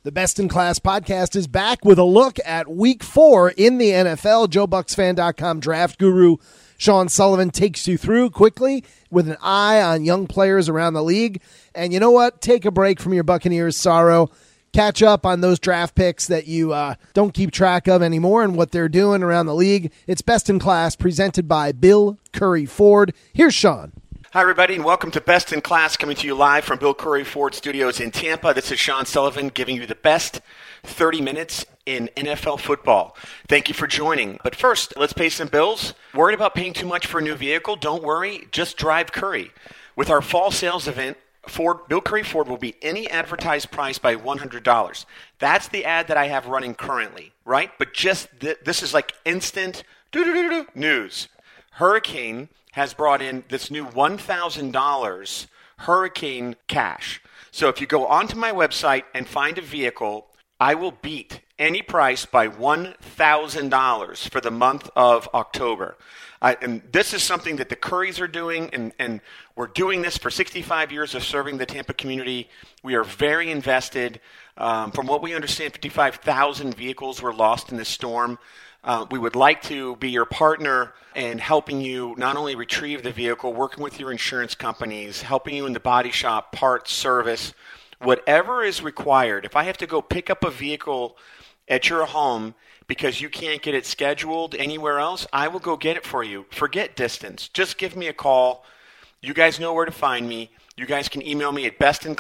The Best in Class podcast is back with a look at Week 4 in the NFL. JoeBucksFan.com draft guru Sean Sullivan takes you through quickly with an eye on young players around the league. And you know what? Take a break from your Buccaneers sorrow. Catch up on those draft picks that you don't keep track of anymore and what they're doing around the league. It's Best in Class presented by Bill Curry Ford. Here's Sean. Hi, everybody, and welcome to Best in Class, coming to you live from Bill Curry Ford Studios in Tampa. This is Sean Sullivan giving you the best 30 minutes in NFL football. Thank you for joining. But first, let's pay some bills. Worried about paying too much for a new vehicle? Don't worry, just drive Curry. With our fall sales event, Bill Curry Ford will beat any advertised price by $100. That's the ad that I have running currently, right? But just this is like instant news. Hurricane has brought in this new $1,000 Hurricane Cash. So if you go onto my website and find a vehicle, I will beat any price by $1,000 for the month of October. And this is something that the Currys are doing, and we're doing this for 65 years of serving the Tampa community. We are very invested. From what we understand, 55,000 vehicles were lost in this storm. We would like to be your partner in helping you not only retrieve the vehicle, working with your insurance companies, helping you in the body shop, parts, service, whatever is required. If I have to go pick up a vehicle at your home because you can't get it scheduled anywhere else, I will go get it for you. Forget distance. Just give me a call. You guys know where to find me. You guys can email me at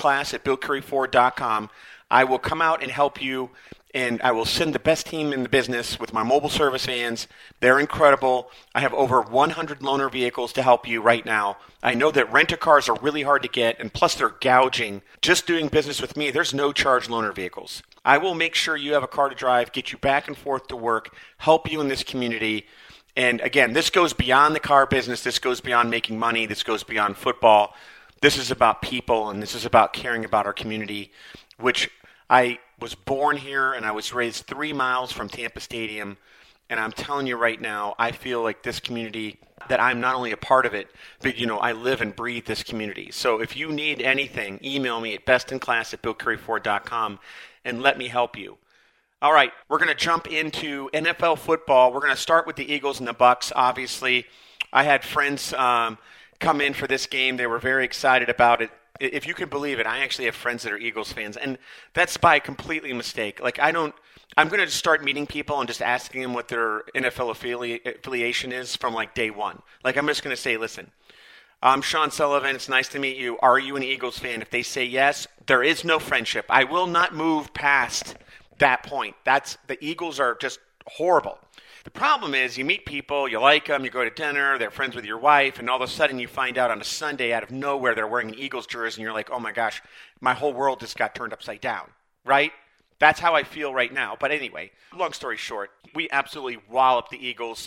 bestinclass@billcurryford.com. I will come out and help you, and I will send the best team in the business with my mobile service vans. They're incredible. I have over 100 loaner vehicles to help you right now. I know that rent-a-cars are really hard to get, and plus they're gouging. Just doing business with me, there's no charge loaner vehicles. I will make sure you have a car to drive, get you back and forth to work, help you in this community. And again, this goes beyond the car business. This goes beyond making money. This goes beyond football. This is about people, and this is about caring about our community, which I was born here and I was raised 3 miles from Tampa Stadium. And I'm telling you right now, I feel like this community, that I'm not only a part of it, but, I live and breathe this community. So if you need anything, email me at bestinclass@billcurryford.com and let me help you. All right, we're going to jump into NFL football. We're going to start with the Eagles and the Bucs, obviously. I had friends come in for this game. They were very excited about it. If you can believe it, I actually have friends that are Eagles fans, and that's by completely mistake. I'm going to just start meeting people and just asking them what their NFL affiliation is from day one. I'm just going to say, listen, I'm Sean Sullivan. It's nice to meet you. Are you an Eagles fan? If they say yes, there is no friendship. I will not move past that point. The Eagles are just horrible. The problem is you meet people, you like them, you go to dinner, they're friends with your wife, and all of a sudden you find out on a Sunday out of nowhere they're wearing an Eagles jersey, and you're like, oh my gosh, my whole world just got turned upside down, right? That's how I feel right now. But anyway, long story short, we absolutely walloped the Eagles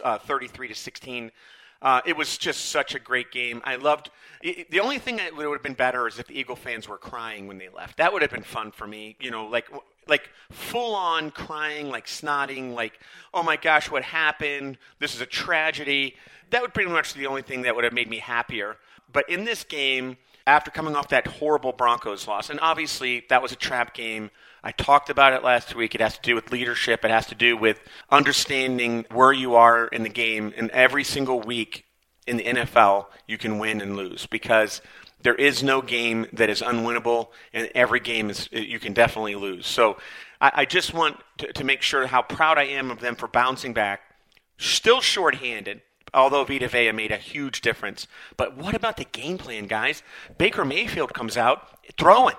33-16. It was just such a great game. I loved it. The only thing that would have been better is if the Eagle fans were crying when they left. That would have been fun for me, like full-on crying, snotting, oh my gosh, what happened? This is a tragedy. That would pretty much be the only thing that would have made me happier. But in this game, after coming off that horrible Broncos loss, and obviously that was a trap game, I talked about it last week. It has to do with leadership. It has to do with understanding where you are in the game. And every single week in the NFL, you can win and lose because there is no game that is unwinnable, and every game you can definitely lose. So I just want to make sure how proud I am of them for bouncing back. Still shorthanded, although Vita Vea made a huge difference. But what about the game plan, guys? Baker Mayfield comes out throwing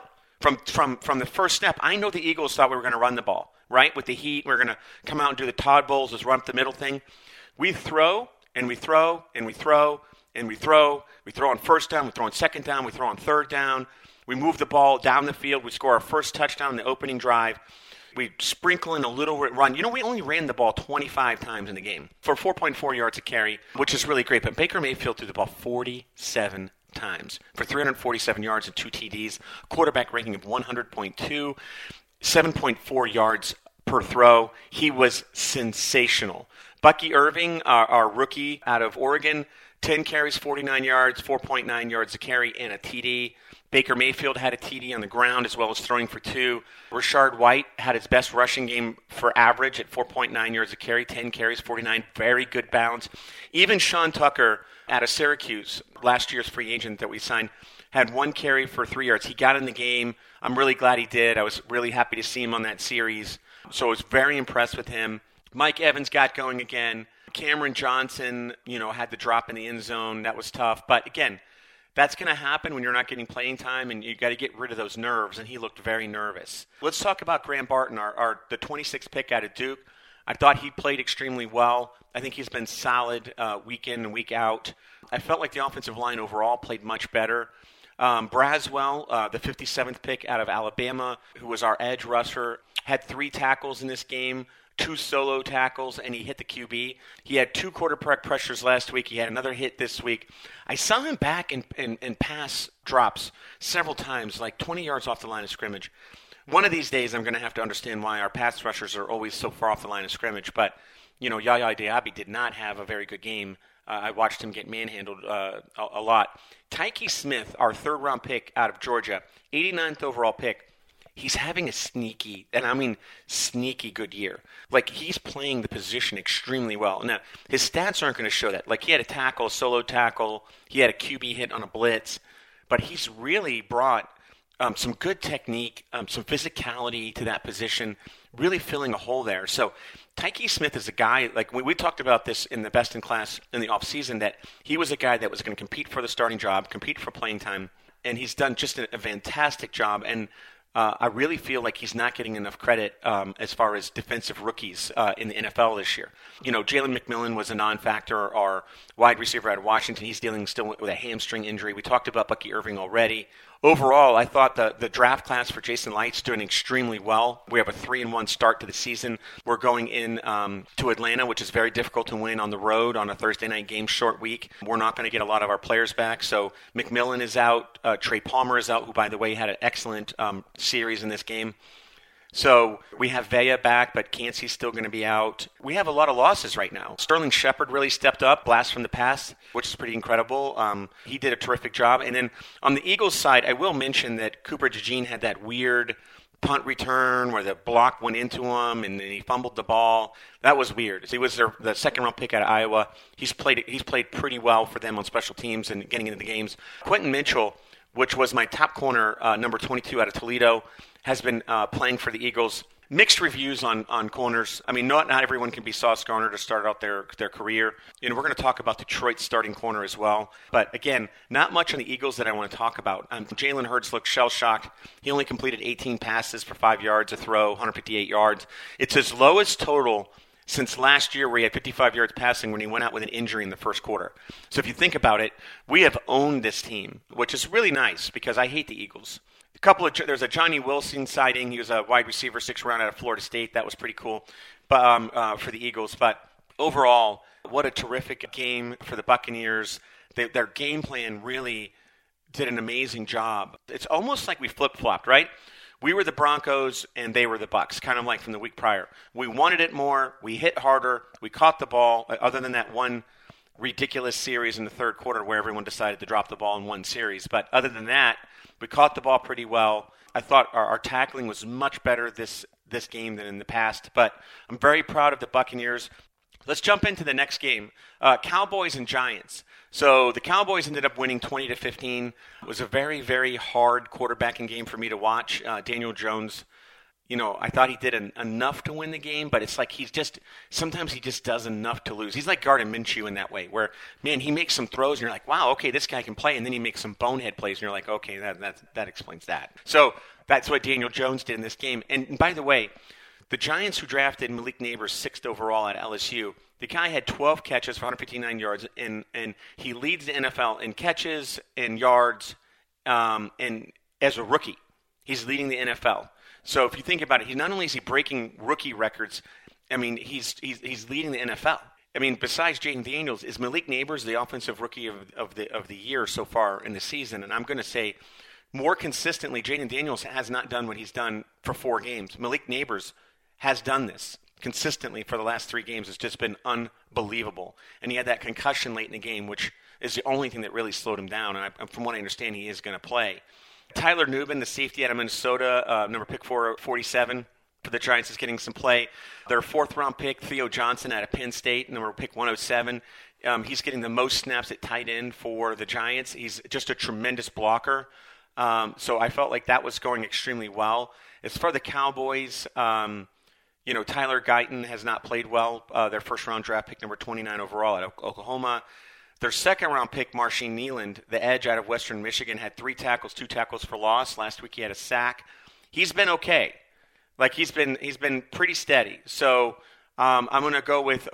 from the first snap. I know the Eagles thought we were going to run the ball, right? With the heat, we're going to come out and do the Todd Bowles, just run up the middle thing. We throw, and we throw, and we throw, and we throw. We throw on first down, we throw on second down, we throw on third down. We move the ball down the field. We score our first touchdown in the opening drive. We sprinkle in a little run. We only ran the ball 25 times in the game for 4.4 yards a carry, which is really great. But Baker Mayfield threw the ball 47 times for 347 yards and 2 TDs, quarterback ranking of 100.2, 7.4 yards per throw. He was sensational. Bucky Irving, our rookie out of Oregon, 10 carries, 49 yards, 4.9 yards a carry, and a TD. Baker Mayfield had a TD on the ground as well as throwing for 2. Rashard White had his best rushing game for average at 4.9 yards a carry, 10 carries, 49, very good balance. Even Sean Tucker out of Syracuse, last year's free agent that we signed, had 1 carry for 3 yards. He got in the game. I'm really glad he did. I was really happy to see him on that series. So I was very impressed with him. Mike Evans got going again. Cameron Johnson, had the drop in the end zone. That was tough. But again, that's going to happen when you're not getting playing time, and you got to get rid of those nerves, and he looked very nervous. Let's talk about Graham Barton, the 26th pick out of Duke. I thought he played extremely well. I think he's been solid week in and week out. I felt like the offensive line overall played much better. Braswell, the 57th pick out of Alabama, who was our edge rusher, had 3 tackles in this game, 2 solo tackles, and he hit the QB. He had 2 quarterback pressures last week. He had another hit this week. I saw him back in pass drops several times, like 20 yards off the line of scrimmage. One of these days I'm going to have to understand why our pass rushers are always so far off the line of scrimmage. But, Yaya Diaby did not have a very good game. I watched him get manhandled a lot. Tyke Smith, our 3rd-round pick out of Georgia, 89th overall pick. He's having a sneaky, and I mean sneaky good year. Like, he's playing the position extremely well. Now, his stats aren't going to show that. Like, he had a tackle, a solo tackle. He had a QB hit on a blitz. But he's really brought some good technique, some physicality to that position, really filling a hole there. So Tyke Smith is a guy, like we talked about this in the Best in Class in the offseason, that he was a guy that was going to compete for the starting job, compete for playing time, and he's done just a fantastic job. And I really feel like he's not getting enough credit as far as defensive rookies in the NFL this year. Jalen McMillan was a non-factor, our wide receiver out of Washington. He's dealing still with a hamstring injury. We talked about Bucky Irving already. Overall, I thought the draft class for Jason Light's doing extremely well. We have a 3-1 start to the season. We're going in to Atlanta, which is very difficult to win on the road on a Thursday night game, short week. We're not going to get a lot of our players back. So McMillan is out. Trey Palmer is out, who, by the way, had an excellent series in this game. So we have Vea back, but Cansey's still going to be out. We have a lot of losses right now. Sterling Shepard really stepped up, blast from the past, which is pretty incredible. He did a terrific job. And then on the Eagles side, I will mention that Cooper DeJean had that weird punt return where the block went into him and then he fumbled the ball. That was weird. He was the 2nd-round pick out of Iowa. He's played pretty well for them on special teams and getting into the games. Quentin Mitchell, which was my top corner, number 22 out of Toledo, has been playing for the Eagles. Mixed reviews on corners. I mean, not everyone can be Sauce Gardner to start out their career. We're going to talk about Detroit's starting corner as well. But again, not much on the Eagles that I want to talk about. Jalen Hurts looked shell-shocked. He only completed 18 passes for 5 yards a throw, 158 yards. It's his lowest total since last year where he had 55 yards passing when he went out with an injury in the first quarter. So if you think about it, we have owned this team, which is really nice because I hate the Eagles. There's a Johnny Wilson sighting. He was a wide receiver, 6th round out of Florida State. That was pretty cool but for the Eagles. But overall, what a terrific game for the Buccaneers. Their game plan really did an amazing job. It's almost like we flip-flopped, right? We were the Broncos and they were the Bucs, kind of like from the week prior. We wanted it more. We hit harder. We caught the ball, other than that one ridiculous series in the 3rd quarter where everyone decided to drop the ball in one series. But other than that, we caught the ball pretty well. I thought our tackling was much better this game than in the past. But I'm very proud of the Buccaneers. Let's jump into the next game, Cowboys and Giants. So the Cowboys ended up winning 20-15. It was a very, very hard quarterbacking game for me to watch. Daniel Jones, I thought he did enough to win the game, but it's like sometimes he just does enough to lose. He's like Gardner Minshew in that way, where, man, he makes some throws, and you're like, wow, okay, this guy can play, and then he makes some bonehead plays, and you're like, okay, that explains that. So that's what Daniel Jones did in this game. And by the way, the Giants, who drafted Malik Nabers 6th overall at LSU, the guy had 12 catches for 159 yards, and he leads the NFL in catches and yards, and as a rookie, he's leading the NFL. So if you think about it, not only is he breaking rookie records, I mean, he's leading the NFL. I mean, besides Jaden Daniels, is Malik Nabers the offensive rookie of the year so far in the season? And I'm going to say, more consistently, Jaden Daniels has not done what he's done for 4 games. Malik Nabers has done this consistently for the last 3 games. It's just been unbelievable. And he had that concussion late in the game, which is the only thing that really slowed him down. And from what I understand, he is going to play. Tyler Nubin, the safety out of Minnesota, number pick 47 for the Giants, is getting some play. Their fourth-round pick, Theo Johnson out of Penn State, number pick 107. He's getting the most snaps at tight end for the Giants. He's just a tremendous blocker. So I felt like that was going extremely well. As for the Cowboys, Tyler Guyton has not played well. Their first-round draft pick, number 29 overall, at Oklahoma. Their second-round pick, Marshawn Kneeland, the edge out of Western Michigan, had 3 tackles, 2 tackles for loss. Last week he had a sack. He's been okay. He's been pretty steady. So I'm going to go with,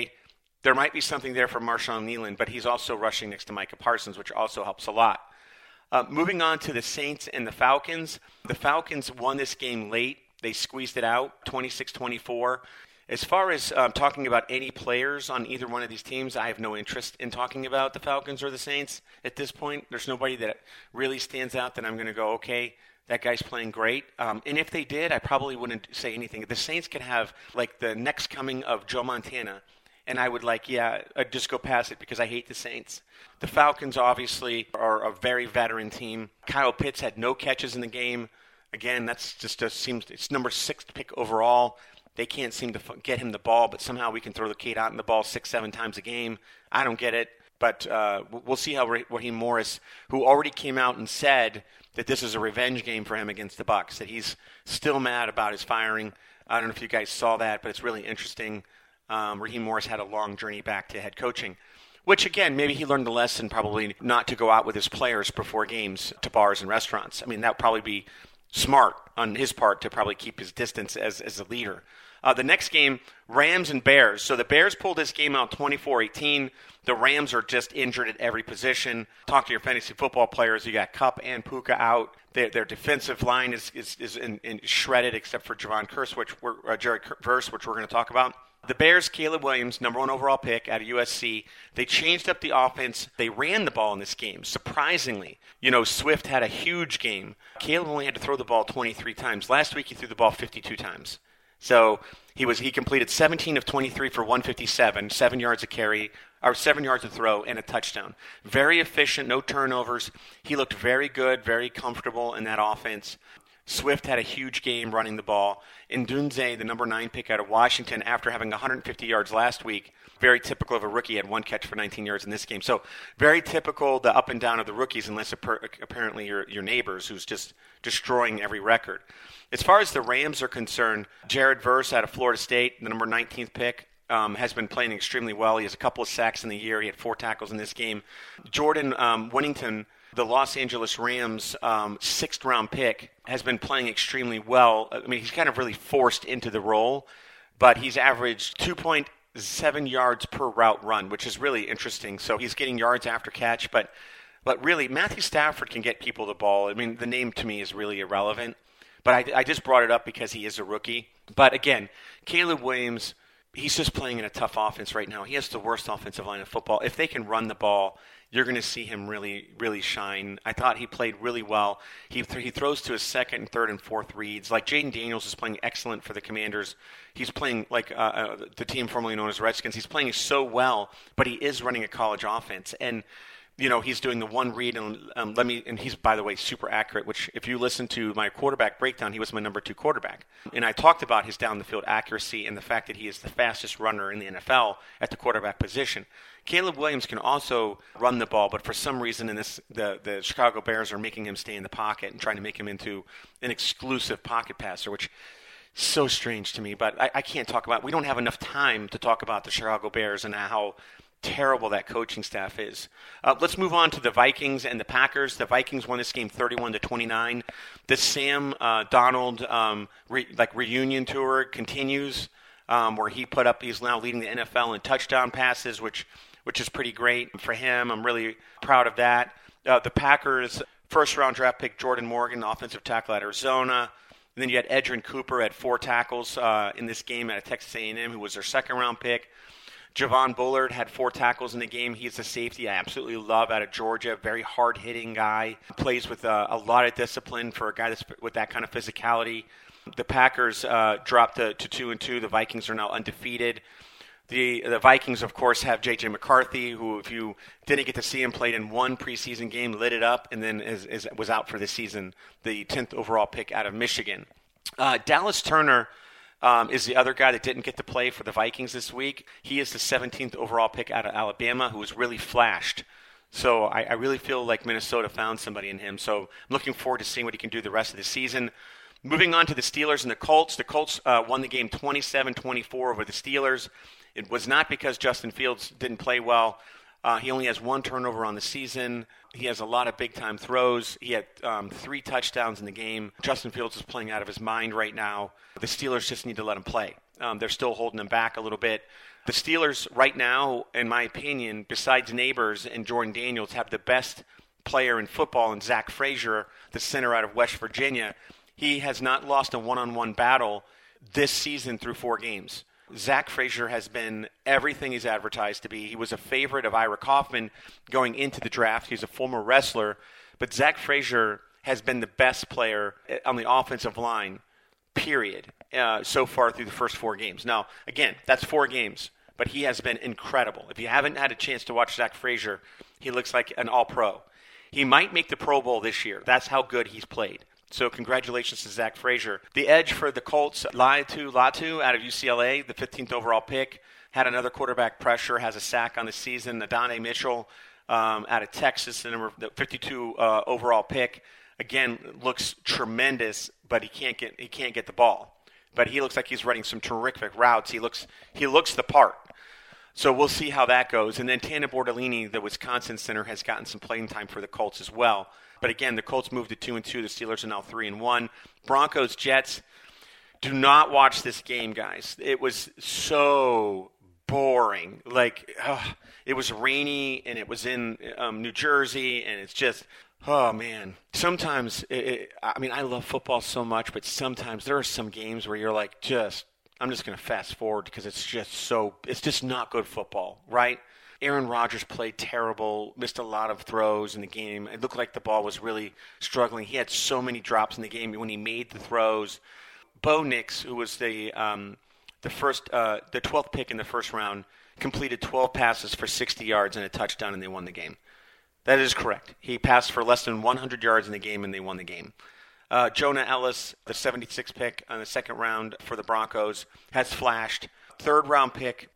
there might be something there for Marshawn Kneeland, but he's also rushing next to Micah Parsons, which also helps a lot. Moving on to the Saints and the Falcons. The Falcons won this game late. They squeezed it out, 26-24. As far as talking about any players on either one of these teams, I have no interest in talking about the Falcons or the Saints at this point. There's nobody that really stands out that I'm going to go, okay, that guy's playing great. And if they did, I probably wouldn't say anything. The Saints could have, the next coming of Joe Montana, and I would I'd just go past it because I hate the Saints. The Falcons obviously are a very veteran team. Kyle Pitts had no catches in the game. Again, that's just it's number 6 pick overall. They can't seem to get him the ball, but somehow we can throw the Kate out in the ball 6-7 times a game. I don't get it, but we'll see how Raheem Morris, who already came out and said that this is a revenge game for him against the Bucs, that he's still mad about his firing. I don't know if you guys saw that, but it's really interesting. Raheem Morris had a long journey back to head coaching, which, again, maybe he learned the lesson probably not to go out with his players before games to bars and restaurants. I mean, that would probably be smart on his part to probably keep his distance as a leader. The next game, Rams and Bears. So the Bears pulled this game out 24-18. The Rams are just injured at every position. Talk to your fantasy football players. You got Kupp and Puka out. Their defensive line is shredded except for Jared Verse, which we're going to talk about. The Bears, Caleb Williams, number 1 overall pick out of USC. They changed up the offense. They ran the ball in this game, surprisingly. Swift had a huge game. Caleb only had to throw the ball 23 times. Last week he threw the ball 52 times. So he completed 17 of 23 for 157, 7 yards a carry, or 7 yards a throw, and a touchdown. Very efficient, no turnovers. He looked very good, very comfortable in that offense. Swift had a huge game running the ball. Ndunze, the number 9 pick out of Washington, after having 150 yards last week, very typical of a rookie, had 1 catch for 19 yards in this game. So very typical, the up and down of the rookies, unless apparently your neighbors, who's just destroying every record. As far as the Rams are concerned, Jared Verse out of Florida State, the number 19th pick, has been playing extremely well. He has a couple of sacks in the year. He had 4 tackles in this game. Jordan Winnington, the Los Angeles Rams' 6th-round pick, has been playing extremely well. I mean, he's kind of really forced into the role, but he's averaged 2.7 yards per route run, which is really interesting. So he's getting yards after catch, but really, Matthew Stafford can get people the ball. I mean, the name to me is really irrelevant, but I just brought it up because he is a rookie. But again, Caleb Williams, he's just playing in a tough offense right now. He has the worst offensive line in football. If they can run the ball, you're going to see him really, really shine. I thought he played really well. He throws to his 2nd, 3rd, and 4th reads. Jaden Daniels is playing excellent for the Commanders. He's playing like the team formerly known as Redskins. He's playing so well, but he is running a college offense. And he's doing the one read, and he's, by the way, super accurate, which if you listen to my quarterback breakdown, he was my number 2 quarterback. And I talked about his down-the-field accuracy and the fact that he is the fastest runner in the NFL at the quarterback position. Caleb Williams can also run the ball, but for some reason the Chicago Bears are making him stay in the pocket and trying to make him into an exclusive pocket passer, which is so strange to me. But I can't talk about it. We don't have enough time to talk about the Chicago Bears and how terrible that coaching staff is. Let's move on to the Vikings and the Packers. The Vikings won this game 31-29. The Sam Darnold reunion tour continues, where he's now leading the NFL in touchdown passes, which is pretty great for him. I'm really proud of that. The Packers first-round draft pick Jordan Morgan, offensive tackle at Arizona. And then you had Edgerrin Cooper at 4 tackles in this game at Texas A&M, who was their second-round pick. Javon Bullard had 4 tackles in the game. He's a safety I absolutely love out of Georgia. Very hard-hitting guy. Plays with a lot of discipline for a guy that's with that kind of physicality. The Packers dropped to 2-2. The Vikings are now undefeated. The Vikings, of course, have J.J. McCarthy, who, if you didn't get to see him, played in one preseason game, lit it up, and then was out for the season, the 10th overall pick out of Michigan. Dallas Turner is the other guy that didn't get to play for the Vikings this week. He is the 17th overall pick out of Alabama, who has really flashed. So I really feel like Minnesota found somebody in him. So I'm looking forward to seeing what he can do the rest of the season. Moving on to the Steelers and the Colts. The Colts won the game 27-24 over the Steelers. It was not because Justin Fields didn't play well. He only has one turnover on the season. He has a lot of big-time throws. He had 3 touchdowns in the game. Justin Fields is playing out of his mind right now. The Steelers just need to let him play. They're still holding him back a little bit. The Steelers right now, in my opinion, besides Neighbors and Jordan Daniels, have the best player in football in Zach Frazier, the center out of West Virginia. He has not lost a one-on-one battle this season through 4 games. Zach Frazier has been everything he's advertised to be. He was a favorite of Ira Kaufman going into the draft. He's a former wrestler. But Zach Frazier has been the best player on the offensive line, period, so far through the first 4 games. Now, again, that's 4 games, but he has been incredible. If you haven't had a chance to watch Zach Frazier, he looks like an all-pro. He might make the Pro Bowl this year. That's how good he's played. So congratulations to Zach Frazier. The edge for the Colts, Latu out of UCLA, the 15th overall pick, had another quarterback pressure, has a sack on the season. Adonai Mitchell out of Texas, the 52 overall pick, again looks tremendous, but he can't get the ball. But he looks like he's running some terrific routes. He looks the part. So we'll see how that goes. And then Tana Bordellini, the Wisconsin center, has gotten some playing time for the Colts as well. But again, the Colts moved to 2-2. The Steelers are now 3-1. Broncos, Jets. Do not watch this game, guys. It was so boring. It was rainy, and it was in New Jersey, and it's just, oh, man. Sometimes, I love football so much, but sometimes there are some games where you're like, I'm just going to fast forward because it's just not good football, right? Aaron Rodgers played terrible, missed a lot of throws in the game. It looked like the ball was really struggling. He had so many drops in the game when he made the throws. Bo Nix, who was the 12th pick in the first round, completed 12 passes for 60 yards and a touchdown, and they won the game. That is correct. He passed for less than 100 yards in the game, and they won the game. Jonah Ellis, the 76th pick on the second round for the Broncos, has flashed. Fourth round pick,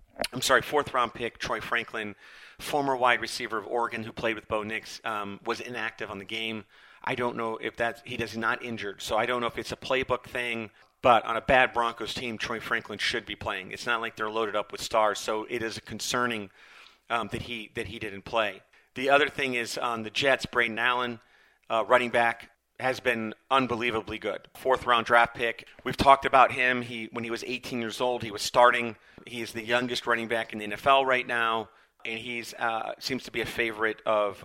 Troy Franklin, former wide receiver of Oregon who played with Bo Nix, was inactive on the game. I don't know if he is not injured, so I don't know if it's a playbook thing, but on a bad Broncos team, Troy Franklin should be playing. It's not like they're loaded up with stars, so it is concerning that he didn't play. The other thing is on the Jets, Braden Allen, running back, has been unbelievably good. 4th round draft pick. We've talked about him. When he was 18 years old, he was starting. He's the youngest running back in the NFL right now, and he's seems to be a favorite of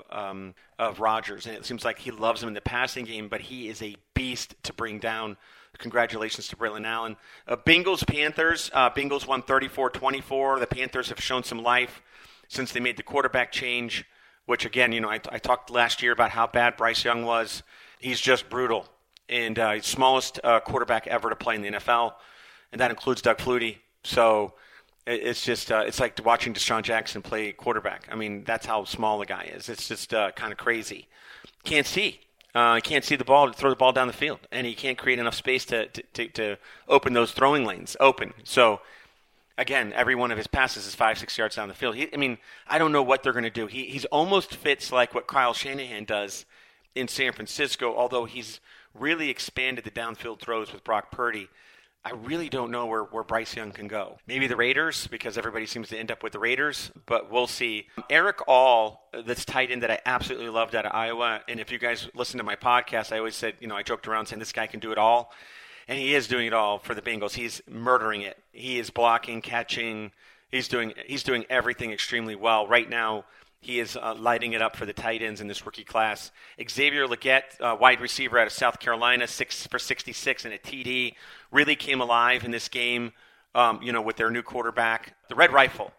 Rodgers. And it seems like he loves him in the passing game, but he is a beast to bring down. Congratulations to Braden Allen. Bengals-Panthers. Bengals won 34-24. The Panthers have shown some life since they made the quarterback change, which, again, I talked last year about how bad Bryce Young was. He's just brutal. And he's smallest quarterback ever to play in the NFL, and that includes Doug Flutie. So it's just it's like watching Deshaun Jackson play quarterback. I mean, that's how small the guy is. It's just kind of crazy. Can't see. He can't see the ball to throw the ball down the field, and he can't create enough space to open those throwing lanes open. So, again, every one of his passes is 5-6 yards down the field. I don't know what they're going to do. He's almost fits like what Kyle Shanahan does in San Francisco, although he's really expanded the downfield throws with Brock Purdy. I really don't know where Bryce Young can go. Maybe the Raiders, because everybody seems to end up with the Raiders, but we'll see. Eric All, this tight end that I absolutely loved out of Iowa, and if you guys listen to my podcast, I always said, I joked around saying this guy can do it all, and he is doing it all for the Bengals. He's murdering it. He is blocking, catching. He's doing everything extremely well. Right now, he is lighting it up for the tight ends in this rookie class. Xavier Legette, wide receiver out of South Carolina, 6 for 66 and a TD, really came alive in this game, with their new quarterback. The Red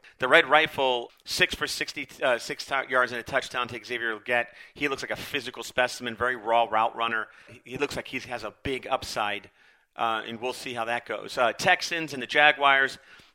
Rifle, 6 for 66 yards and a touchdown to Xavier Legette. He looks like a physical specimen, very raw route runner. He looks like he has a big upside, and we'll see how that goes. Texans and the Jaguars.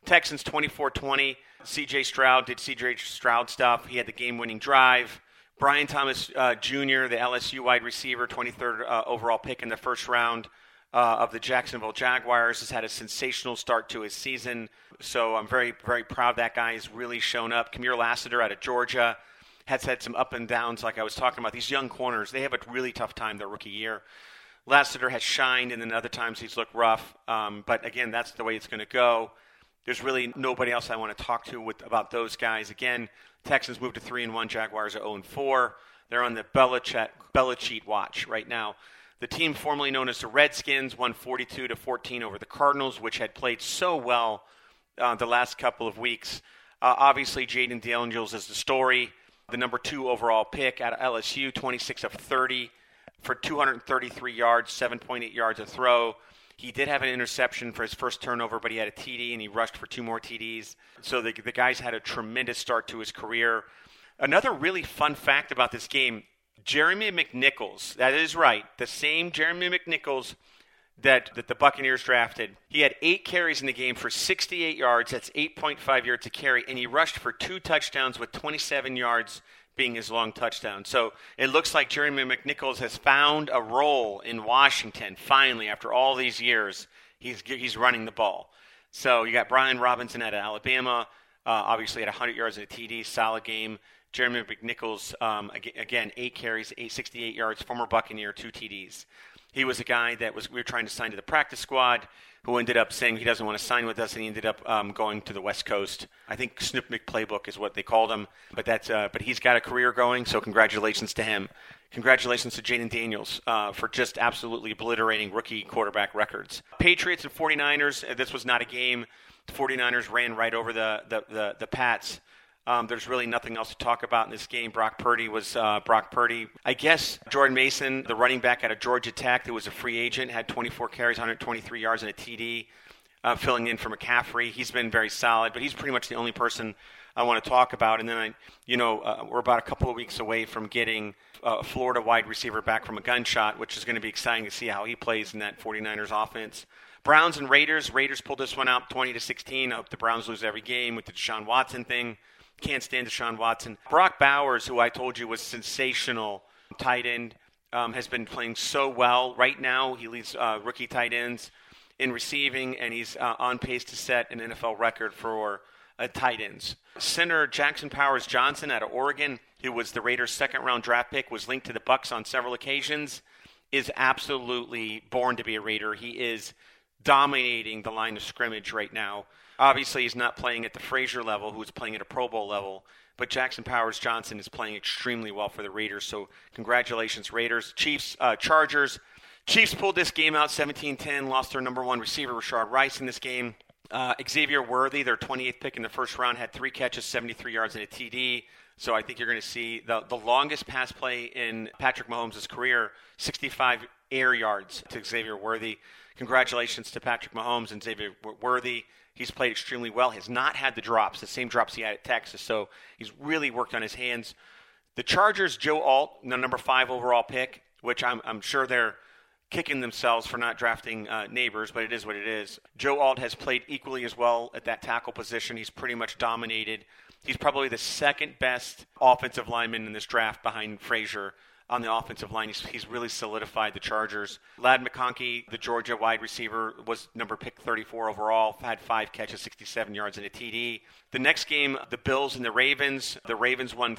Texans 24-20. C.J. Stroud did C.J. Stroud stuff. He had the game-winning drive. Brian Thomas Jr., the LSU wide receiver, 23rd overall pick in the first round of the Jacksonville Jaguars, has had a sensational start to his season. So I'm very, very proud that guy has really shown up. Kamir Lassiter out of Georgia has had some up and downs like I was talking about. These young corners, they have a really tough time their rookie year. Lassiter has shined, and then other times he's looked rough. But, again, that's the way it's going to go. There's really nobody else I want to talk to about those guys. Again, Texans moved to 3-1. Jaguars are 0-4. They're on the Belichick watch right now. The team formerly known as the Redskins won 42-14 over the Cardinals, which had played so well the last couple of weeks. Obviously, Jaden Daniels is the story. The number 2 overall pick out of LSU, 26 of 30 for 233 yards, 7.8 yards a throw. He did have an interception for his first turnover, but he had a TD, and he rushed for 2 more TDs. So the guy's had a tremendous start to his career. Another really fun fact about this game, Jeremy McNichols, that is right, the same Jeremy McNichols that the Buccaneers drafted. He had 8 carries in the game for 68 yards. That's 8.5 yards a carry, and he rushed for 2 touchdowns with 27 yards being his long touchdown. So it looks like Jeremy McNichols has found a role in Washington. Finally, after all these years, he's running the ball. So you got Brian Robinson out of Alabama, obviously at 100 yards and a TD, solid game. Jeremy McNichols, again, 8 carries, 68 yards, former Buccaneer, 2 TDs. He was a guy that we were trying to sign to the practice squad, who ended up saying he doesn't want to sign with us, and he ended up going to the West Coast. I think Snoop McPlaybook is what they called him, but he's got a career going, so congratulations to him. Congratulations to Jaden Daniels for just absolutely obliterating rookie quarterback records. Patriots and 49ers, this was not a game. The 49ers ran right over the Pats. There's really nothing else to talk about in this game. Brock Purdy was Brock Purdy. I guess Jordan Mason, the running back out of Georgia Tech, who was a free agent, had 24 carries, 123 yards, and a TD, filling in for McCaffrey. He's been very solid, but he's pretty much the only person I want to talk about. And then, we're about a couple of weeks away from getting a Florida wide receiver back from a gunshot, which is going to be exciting to see how he plays in that 49ers offense. Browns and Raiders. Raiders pulled this one out 20-16. I hope the Browns lose every game with the Deshaun Watson thing. Can't stand Deshaun Watson. Brock Bowers, who I told you was sensational tight end, has been playing so well. Right now, he leads rookie tight ends in receiving, and he's on pace to set an NFL record for tight ends. Center Jackson Powers Johnson out of Oregon, who was the Raiders' second-round draft pick, was linked to the Bucs on several occasions, is absolutely born to be a Raider. He is dominating the line of scrimmage right now. Obviously, he's not playing at the Frazier level, who's playing at a Pro Bowl level, but Jackson Powers Johnson is playing extremely well for the Raiders, so congratulations, Raiders. Chiefs, Chargers. Chiefs pulled this game out 17-10, lost their number 1 receiver, Rashard Rice, in this game. Xavier Worthy, their 28th pick in the first round, had 3 catches, 73 yards, and a TD. So I think you're going to see the longest pass play in Patrick Mahomes' career, 65 air yards to Xavier Worthy. Congratulations to Patrick Mahomes and Xavier Worthy. He's played extremely well. Has not had the drops, the same drops he had at Texas. So he's really worked on his hands. The Chargers, Joe Alt, the number 5 overall pick, which I'm sure they're kicking themselves for not drafting Neighbors, but it is what it is. Joe Alt has played equally as well at that tackle position. He's pretty much dominated. He's probably the second best offensive lineman in this draft behind Frazier. On the offensive line, he's really solidified the Chargers. Ladd McConkey, the Georgia wide receiver, was number pick 34 overall, had 5 catches, 67 yards, and a TD. The next game, the Bills and the Ravens. The Ravens won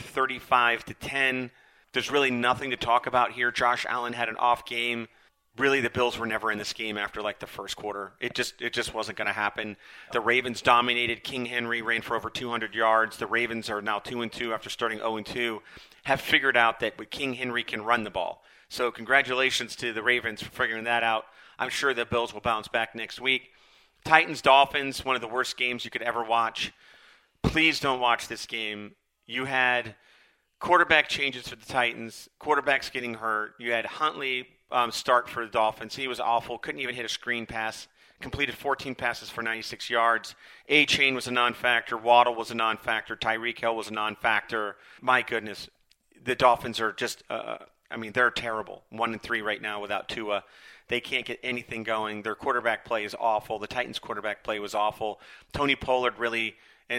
35-10. There's really nothing to talk about here. Josh Allen had an off game. Really, the Bills were never in this game after the first quarter. It just wasn't going to happen. The Ravens dominated. King Henry ran for over 200 yards. The Ravens are now 2-2 after starting 0-2. Have figured out that King Henry can run the ball. So congratulations to the Ravens for figuring that out. I'm sure the Bills will bounce back next week. Titans-Dolphins, one of the worst games you could ever watch. Please don't watch this game. You had quarterback changes for the Titans, quarterbacks getting hurt. You had Huntley start for the Dolphins. He was awful, couldn't even hit a screen pass. Completed 14 passes for 96 yards. A-Chain was a non-factor. Waddle was a non-factor. Tyreek Hill was a non-factor. My goodness. The Dolphins are just, they're terrible. 1-3 right now without Tua. They can't get anything going. Their quarterback play is awful. The Titans' quarterback play was awful. Tony Pollard really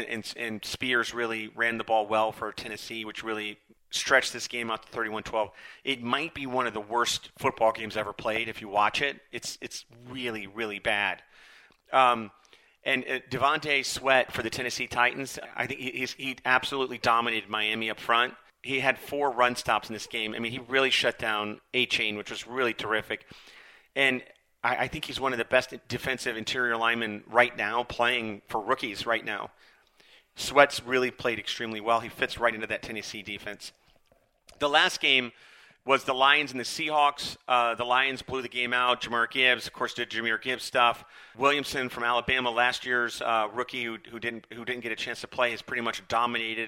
and Spears really ran the ball well for Tennessee, which really stretched this game out to 31-12. It might be one of the worst football games ever played if you watch it. It's really, really bad. And Devontae Sweat for the Tennessee Titans, I think he absolutely dominated Miami up front. He had 4 run stops in this game. I mean, he really shut down A-Chain, which was really terrific. And I think he's one of the best defensive interior linemen right now, playing for rookies right now. Sweat's really played extremely well. He fits right into that Tennessee defense. The last game was the Lions and the Seahawks. The Lions blew the game out. Jahmyr Gibbs, of course, did Jahmyr Gibbs stuff. Williamson from Alabama, last year's rookie who didn't get a chance to play, has pretty much dominated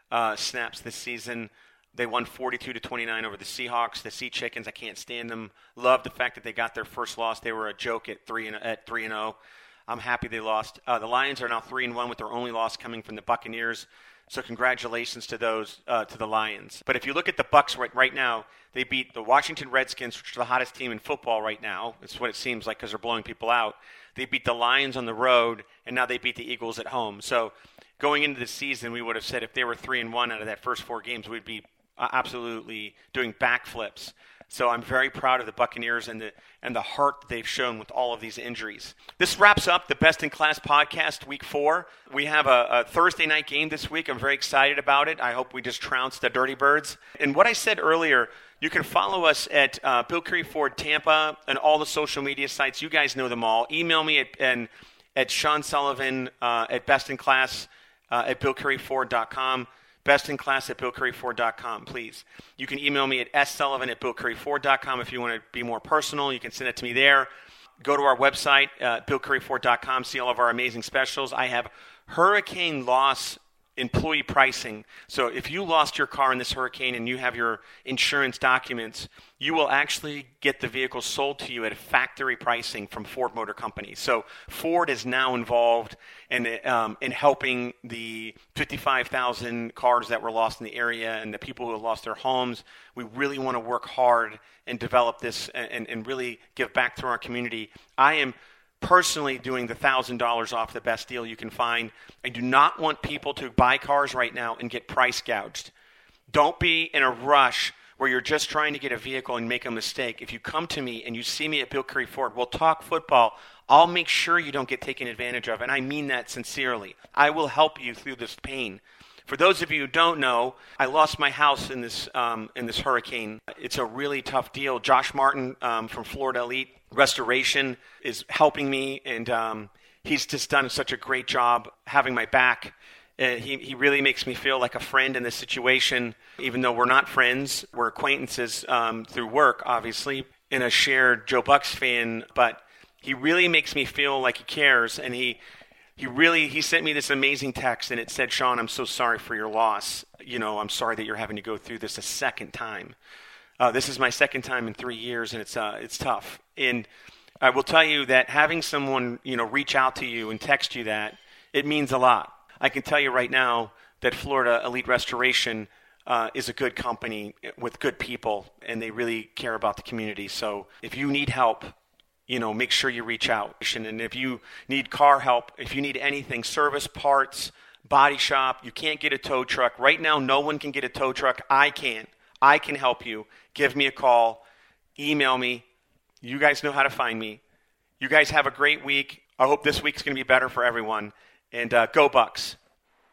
snaps this season. They won 42-29 over the Seahawks. The Sea Chickens, I can't stand them. Love the fact that they got their first loss. They were a joke at 3-0. I'm happy they lost. The Lions are now 3-1 with their only loss coming from the Buccaneers. So congratulations to those to the Lions. But if you look at the Bucs right now, they beat the Washington Redskins, which are the hottest team in football right now. It's what it seems like because they're blowing people out. They beat the Lions on the road, and now they beat the Eagles at home. So going into the season, we would have said if they were 3-1 out of that first 4 games, we'd be absolutely doing backflips. So I'm very proud of the Buccaneers and the heart that they've shown with all of these injuries. This wraps up the Best in Class podcast, Week 4. We have a Thursday night game this week. I'm very excited about it. I hope we just trounce the Dirty Birds. And what I said earlier, you can follow us at Bill Curry Ford Tampa and all the social media sites. You guys know them all. Email me at Sean Sullivan at bestinclass at BillCurryFord.com. Bestinclass at BillCurryFord.com, please. You can email me at ssullivan@BillCurryFord.com if you want to be more personal. You can send it to me there. Go to our website, BillCurryFord.com, see all of our amazing specials. I have hurricane loss employee pricing. So if you lost your car in this hurricane and you have your insurance documents, you will actually get the vehicle sold to you at a factory pricing from Ford Motor Company. So Ford is now involved in helping the 55,000 cars that were lost in the area and the people who have lost their homes. We really want to work hard and develop this and really give back to our community. I am personally doing the $1,000 off the best deal you can find. I do not want people to buy cars right now and get price gouged. Don't be in a rush where you're just trying to get a vehicle and make a mistake. If you come to me and you see me at Bill Curry Ford, we'll talk football. I'll make sure you don't get taken advantage of, and I mean that sincerely. I will help you through this pain. For those of you who don't know, I lost my house in this hurricane. It's a really tough deal. Josh Martin from Florida Elite Restoration is helping me, and he's just done such a great job having my back. He really makes me feel like a friend in this situation, even though we're not friends. We're acquaintances through work, obviously, and a shared Joe Bucks fan, but he really makes me feel like he cares, and he sent me this amazing text, and it said, "Sean, I'm so sorry for your loss. I'm sorry that you're having to go through this a second time. This is my second time in 3 years, and it's tough." And I will tell you that having someone, reach out to you and text you that, it means a lot. I can tell you right now that Florida Elite Restoration is a good company with good people, and they really care about the community. So if you need help, make sure you reach out. And if you need car help, if you need anything, service, parts, body shop, you can't get a tow truck. Right now, no one can get a tow truck. I can. I can help you. Give me a call. Email me. You guys know how to find me. You guys have a great week. I hope this week's going to be better for everyone. And go Bucks.